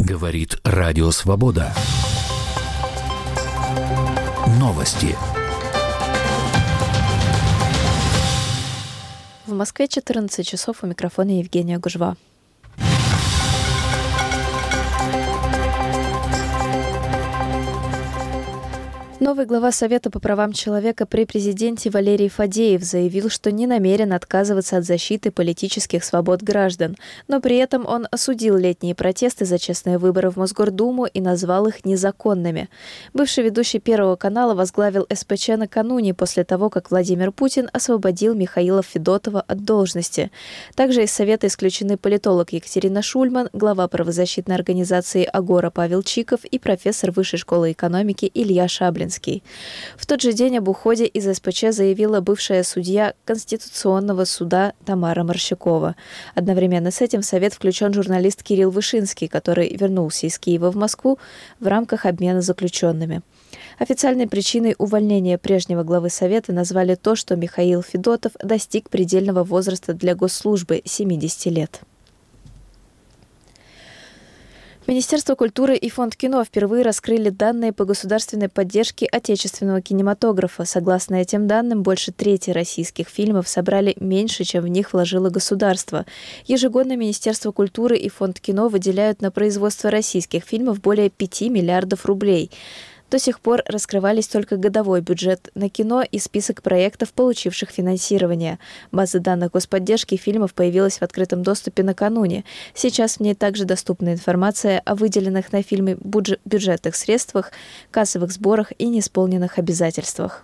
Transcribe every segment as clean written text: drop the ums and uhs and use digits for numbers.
Говорит Радио Свобода. Новости. В Москве 14 часов, у микрофона Евгения Гужва. Новый глава Совета по правам человека при президенте Валерий Фадеев заявил, что не намерен отказываться от защиты политических свобод граждан, но при этом он осудил летние протесты за честные выборы в Мосгордуму и назвал их незаконными. Бывший ведущий Первого канала возглавил СПЧ накануне после того, как Владимир Путин освободил Михаила Федотова от должности. Также из Совета исключены политолог Екатерина Шульман, глава правозащитной организации «Агора» Павел Чиков и профессор Высшей школы экономики Илья Шаблин. В тот же день об уходе из СПЧ заявила бывшая судья Конституционного суда Тамара Морщакова. Одновременно с этим в Совет включен журналист Кирилл Вышинский, который вернулся из Киева в Москву в рамках обмена заключенными. Официальной причиной увольнения прежнего главы Совета назвали то, что Михаил Федотов достиг предельного возраста для госслужбы – 70 лет. Министерство культуры и Фонд кино впервые раскрыли данные по государственной поддержке отечественного кинематографа. Согласно этим данным, больше трети российских фильмов собрали меньше, чем в них вложило государство. Ежегодно Министерство культуры и Фонд кино выделяют на производство российских фильмов более 5 миллиардов рублей. До сих пор раскрывались только годовой бюджет на кино и список проектов, получивших финансирование. База данных господдержки фильмов появилась в открытом доступе накануне. Сейчас в ней также доступна информация о выделенных на фильмы бюджетных средствах, кассовых сборах и неисполненных обязательствах.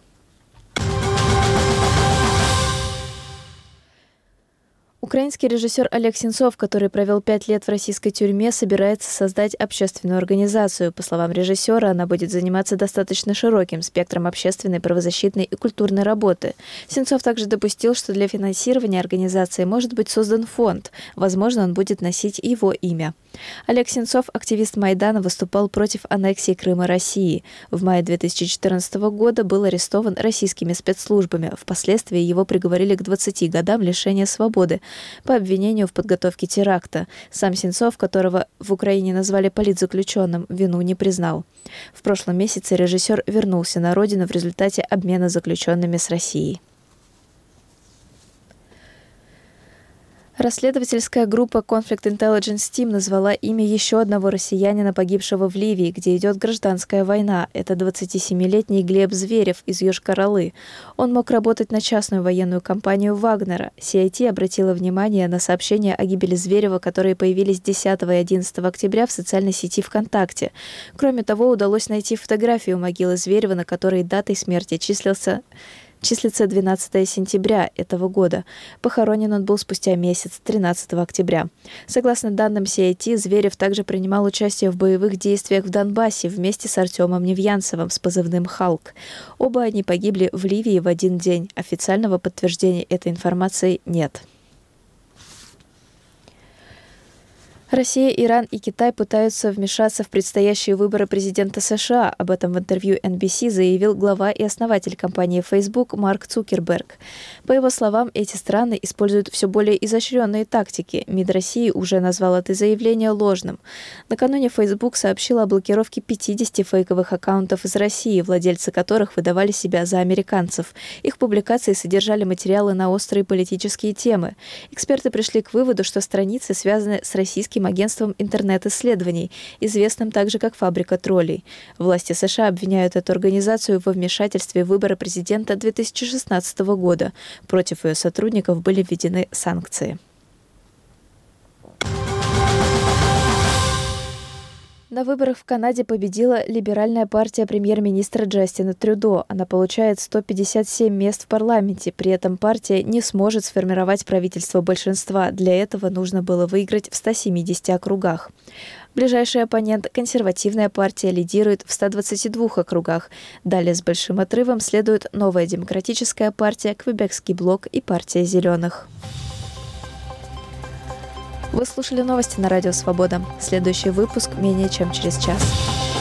Украинский режиссер Олег Сенцов, который провел 5 лет в российской тюрьме, собирается создать общественную организацию. По словам режиссера, она будет заниматься достаточно широким спектром общественной, правозащитной и культурной работы. Сенцов также допустил, что для финансирования организации может быть создан фонд. Возможно, он будет носить его имя. Олег Сенцов, активист Майдана, выступал против аннексии Крыма России. В мае 2014 года был арестован российскими спецслужбами. Впоследствии его приговорили к 20 годам лишения свободы по обвинению в подготовке теракта. Сам Сенцов, которого в Украине назвали политзаключенным, вину не признал. В прошлом месяце режиссер вернулся на родину в результате обмена заключенными с Россией. Расследовательская группа Conflict Intelligence Team назвала имя еще одного россиянина, погибшего в Ливии, где идет гражданская война. Это 27-летний Глеб Зверев из Йошкар-Олы. Он мог работать на частную военную компанию Вагнера. CIT обратила внимание на сообщения о гибели Зверева, которые появились 10 и 11 октября в социальной сети ВКонтакте. Кроме того, удалось найти фотографию могилы Зверева, на которой датой смерти числится 12 сентября этого года. Похоронен он был спустя месяц, 13 октября. Согласно данным CIT, Зверев также принимал участие в боевых действиях в Донбассе вместе с Артемом Невьянцевым с позывным «Халк». Оба они погибли в Ливии в один день. Официального подтверждения этой информации нет. Россия, Иран и Китай пытаются вмешаться в предстоящие выборы президента США. Об этом в интервью NBC заявил глава и основатель компании Facebook Марк Цукерберг. По его словам, эти страны используют все более изощренные тактики. МИД России уже назвал это заявление ложным. Накануне Facebook сообщил о блокировке 50 фейковых аккаунтов из России, владельцы которых выдавали себя за американцев. Их публикации содержали материалы на острые политические темы. Эксперты пришли к выводу, что страницы связаны с российским агентством интернет-исследований, известным также как «Фабрика троллей». Власти США обвиняют эту организацию во вмешательстве в выборы президента 2016 года. Против ее сотрудников были введены санкции. На выборах в Канаде победила либеральная партия премьер-министра Джастина Трюдо. Она получает 157 мест в парламенте. При этом партия не сможет сформировать правительство большинства. Для этого нужно было выиграть в 170 округах. Ближайший оппонент, консервативная партия, лидирует в 122 округах. Далее с большим отрывом следует Новая демократическая партия, Квебекский блок и партия зеленых. Вы слушали новости на Радио Свобода. Следующий выпуск менее чем через час.